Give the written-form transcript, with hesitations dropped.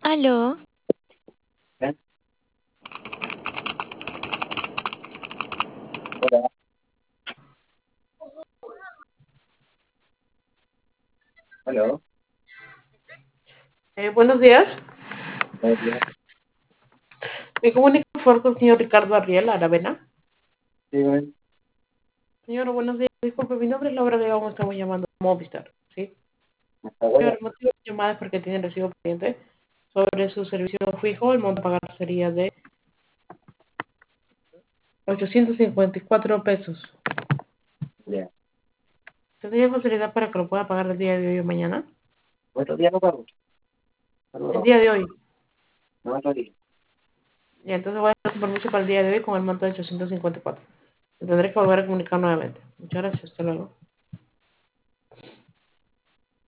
Aló, ¿Eh? Hola, aló, Buenos días. buenos días. Me comunico por favor con el señor Ricardo Arriel Aravena. Sí, ven, Señor, buenos días. Disculpe, mi nombre es Laura León, estamos llamando a Movistar. ¿Sí? está bueno. Señor, el motivo de la llamada es porque tiene recibo pendiente sobre su servicio fijo. El monto a pagar sería de 854 pesos. Ya. ¿Tendría facilidad para que lo pueda pagar el día de hoy o mañana? Otro día no pago. El Saludos. día de hoy. No, otro día. Y entonces voy a dar su permiso para el día de hoy con el monto de 854. Me tendré que volver a comunicar nuevamente. Muchas gracias. Hasta luego.